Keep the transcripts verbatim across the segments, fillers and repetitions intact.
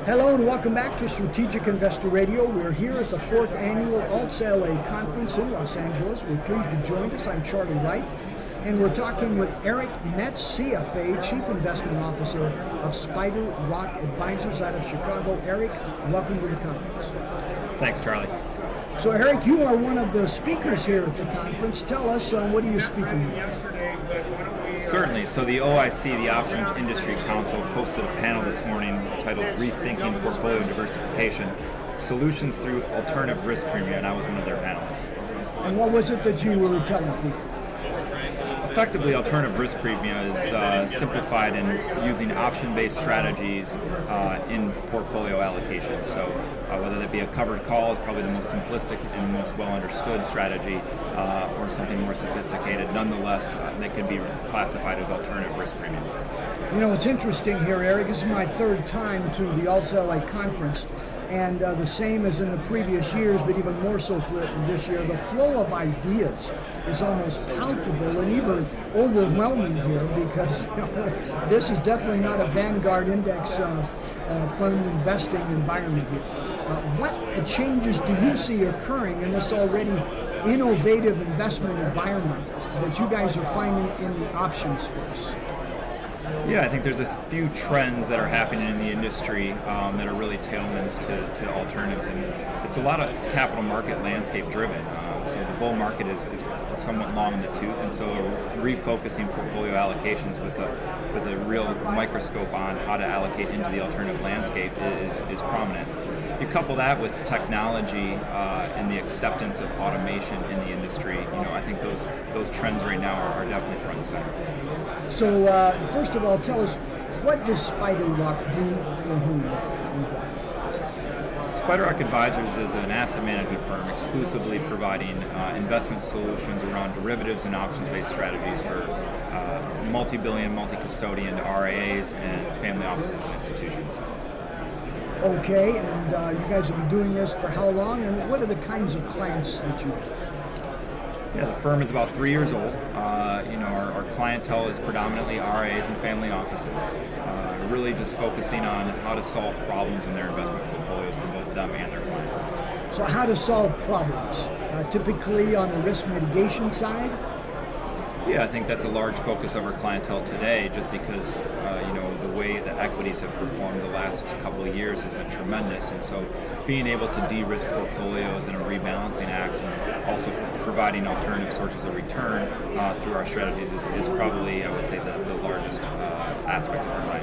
Hello and welcome back to Strategic Investor Radio. We're here at the fourth annual Alts L A conference in Los Angeles. We're pleased you joined us. I'm Charlie Wright, and we're talking with Eric Metz, C F A, Chief Investment Officer of Spider Rock Advisors out of Chicago. Eric, welcome to the conference. Thanks, Charlie. So Eric, you are one of the speakers here at the conference. Tell us, uh, what are you speaking about? Certainly. So the O I C, the Options Industry Council, hosted a panel this morning titled Rethinking Portfolio Diversification, Solutions Through Alternative Risk Premium, and I was one of their panelists. And what was it that you were telling people? Effectively, alternative risk premium is uh, simplified in using option-based strategies uh, in portfolio allocations. So uh, whether that be a covered call is probably the most simplistic and most well-understood strategy, uh, or something more sophisticated, nonetheless, uh, that can be classified as alternative risk premium. You know, it's interesting here, Eric. This is my third time to the Alts L A conference. And uh, the same as in the previous years, but even more so for this year, the flow of ideas is almost palpable and even overwhelming here because you know, this is definitely not a Vanguard Index uh, uh, fund investing environment here. Uh, what changes do you see occurring in this already innovative investment environment that you guys are finding in the option space? Yeah, I think there's a few trends that are happening in the industry um, that are really tailwinds to, to alternatives, and it's a lot of capital market landscape driven. Um, so the bull market is, is somewhat long in the tooth, and so refocusing portfolio allocations with a with a real microscope on how to allocate into the alternative landscape is is prominent. You couple that with technology uh, and the acceptance of automation in the industry. You know, I think those those trends right now are, are definitely front and center. So, uh, first of all, tell us, what does Spider Rock do for whom? Spider Rock Advisors is an asset management firm exclusively providing uh, investment solutions around derivatives and options-based strategies for uh, multi-billion, multi-custodian R I As and family offices and institutions. Okay, and uh, you guys have been doing this for how long, and what are the kinds of clients that you have? Yeah, the firm is about three years old. Uh, you know, our, our clientele is predominantly R I As and family offices, uh, really just focusing on how to solve problems in their investment portfolios for both them and their clients. So how to solve problems? Uh, typically on the risk mitigation side? Yeah, I think that's a large focus of our clientele today, just because uh, you know the way that equities have performed the last couple of years has been tremendous, and so being able to de-risk portfolios in a rebalancing act, and also providing alternative sources of return uh, through our strategies is, is probably, I would say, the, the largest uh, aspect of our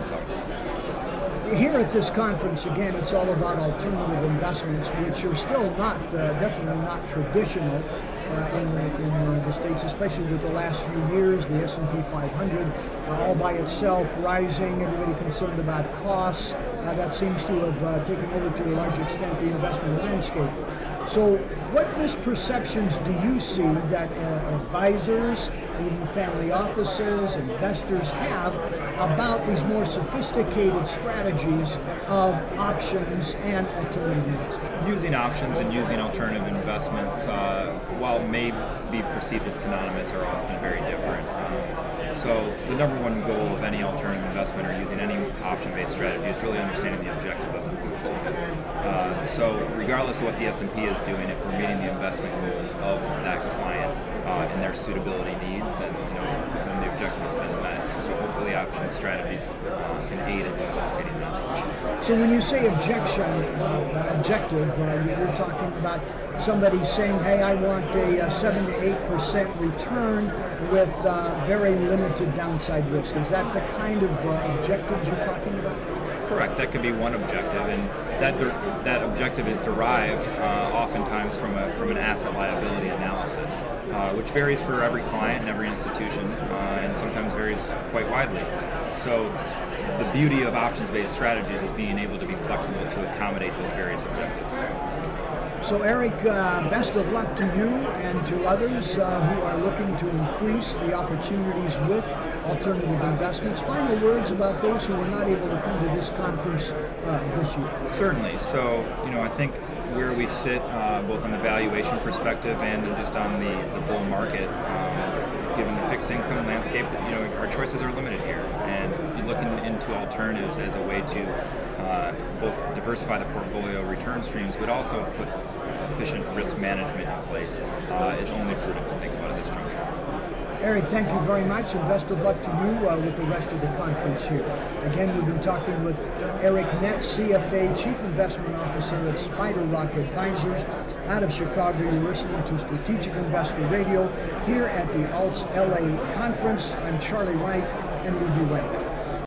clientele. Here at this conference, again, it's all about alternative investments, which are still not, uh, definitely not traditional. Uh, in, the, in the, the States, especially with the last few years, the S and P five hundred uh, all by itself rising, everybody concerned about costs. Uh, that seems to have uh, taken over to a large extent the investment landscape. So what misperceptions do you see that uh, advisors, even family offices, investors have about these more sophisticated strategies of options and alternative investments? Using options and using alternative investments, uh, while may be perceived as synonymous, are often very different. Um, so the number one goal of any alternative investment or using any option-based strategy is really understanding the objective of the portfolio. Uh, so regardless of what the S and P is doing, if we're meeting the investment goals of that client uh, and their suitability needs, then you know then the objective has been met. So hopefully option strategies uh, can aid in facilitating that. So when you say objection, uh, objective, uh, you're talking about somebody saying, hey, I want a uh, seven to eight percent return with uh, very limited downside risk. Is that the kind of uh, objectives you're talking about? Correct. That could be one objective, and that that objective is derived uh, oftentimes from a from an asset liability analysis, uh, which varies for every client and every institution, uh, and sometimes varies quite widely. So the beauty of options-based strategies is being able to be flexible to accommodate those various objectives. So Eric, uh, best of luck to you and to others uh, who are looking to increase the opportunities with alternative investments. Final words about those who were not able to come to this conference uh, this year. Certainly. So, you know, I think where we sit, uh, both on the valuation perspective and just on the, the bull market, um, given the fixed income landscape, you know, our choices are limited here. And looking into alternatives as a way to uh, both diversify the portfolio return streams, but also put efficient risk management in place, uh, is only prudent to think about at this juncture. Eric, thank you very much, and best of luck to you uh, with the rest of the conference here. Again, we've been talking with Eric Metz, C F A, Chief Investment Officer at Spider Rock Advisors out of Chicago. You're listening to Strategic Investor Radio here at the Alts L A Conference. I'm Charlie Wright, and we'll be right back.